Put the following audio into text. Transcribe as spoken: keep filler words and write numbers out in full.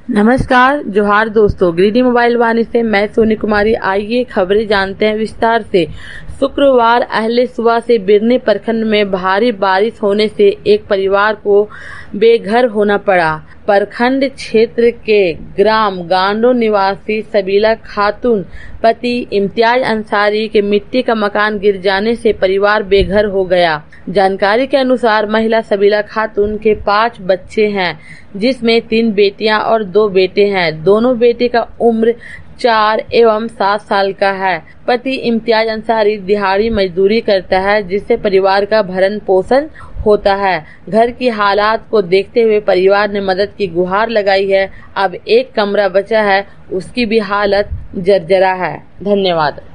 नमस्कार, जोहार दोस्तों। ग्रीडी मोबाइल वाणी से मैं सोनी कुमारी। आइए खबरें जानते हैं विस्तार से। शुक्रवार अहले सुबह से बिरनी प्रखंड में भारी बारिश होने से एक परिवार को बेघर होना पड़ा। प्रखंड क्षेत्र के ग्राम गांडो निवासी सबीला खातून पति इम्तियाज अंसारी के मिट्टी का मकान गिर जाने से परिवार बेघर हो गया। जानकारी के अनुसार महिला सबीला खातून के पांच बच्चे हैं, जिसमें तीन बेटियां और दो बेटे हैं। दोनों बेटे का उम्र चार एवं सात साल का है। पति इम्तियाज अंसारी दिहाड़ी मजदूरी करता है, जिससे परिवार का भरण पोषण होता है। घर की हालात को देखते हुए परिवार ने मदद की गुहार लगाई है। अब एक कमरा बचा है, उसकी भी हालत जर्जरा है। धन्यवाद।